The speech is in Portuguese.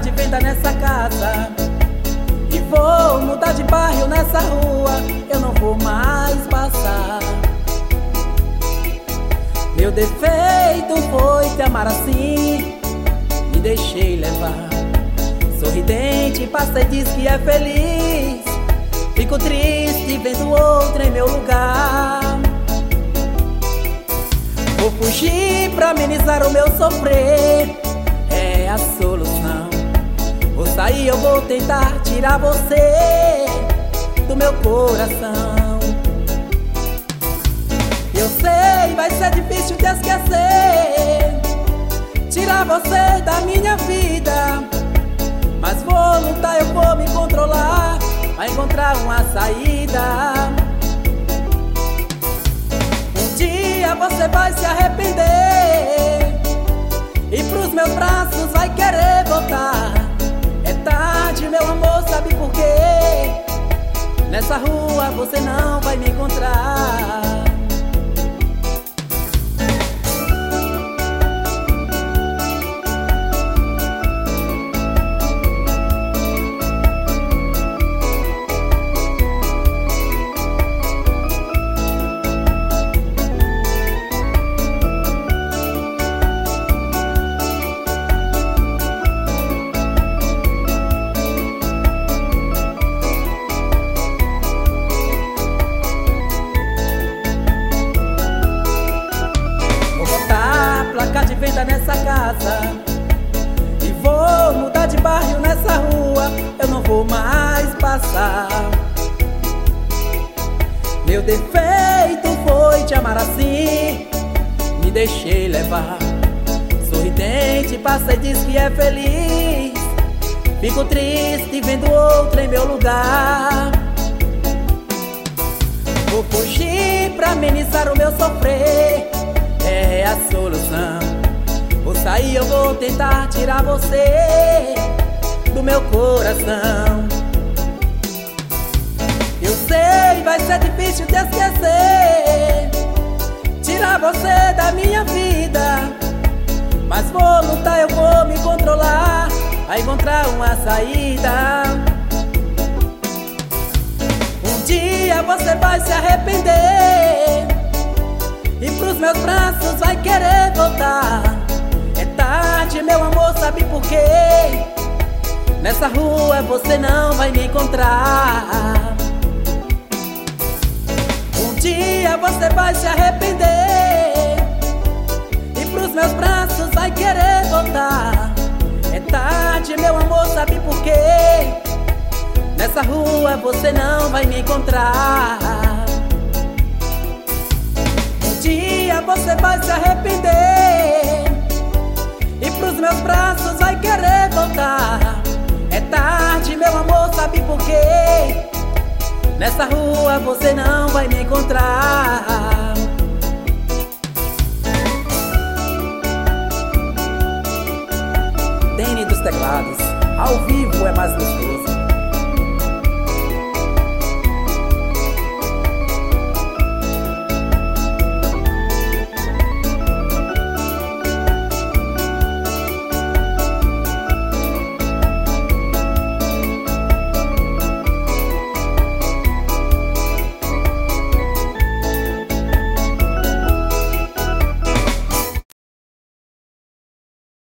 de venda nessa casa e vou mudar de bairro nessa rua, eu não vou mais passar. Meu defeito foi te amar assim, me deixei levar. Sorridente, passa e diz que é feliz, fico triste vendo outro em meu lugar. Vou fugir pra amenizar o meu sofrer, é a solução. Vou sair, eu vou tentar tirar você do meu coração. Eu sei, vai ser difícil de esquecer, tirar você da minha vida, mas vou lutar, eu vou me controlar, pra encontrar uma saída. Um dia você vai se arrepender e pros meus braços vai querer voltar. É tarde, meu amor, sabe por quê? Nessa rua você não vai me encontrar. De venda nessa casa e vou mudar de bairro nessa rua, eu não vou mais passar. Meu defeito foi te amar assim, me deixei levar. Sorridente, passa e diz que é feliz, fico triste vendo outro em meu lugar. Vou fugir pra amenizar o meu sofrer, é a solução. Vou sair, eu vou tentar tirar você do meu coração. Eu sei, vai ser difícil de esquecer, tirar você da minha vida, mas vou lutar, eu vou me controlar, a encontrar uma saída. Um dia você vai se arrepender e pros meus braços vai querer voltar. É tarde, meu amor, sabe por quê? Nessa rua você não vai me encontrar. Um dia você vai se arrepender e pros meus braços vai querer voltar. É tarde, meu amor, sabe por quê? Nessa rua você não vai me encontrar. Você vai se arrepender e pros meus braços vai querer voltar. É tarde, meu amor, sabe por quê? Nessa rua você não vai me encontrar. Dene dos teclados, ao vivo é mais gostoso.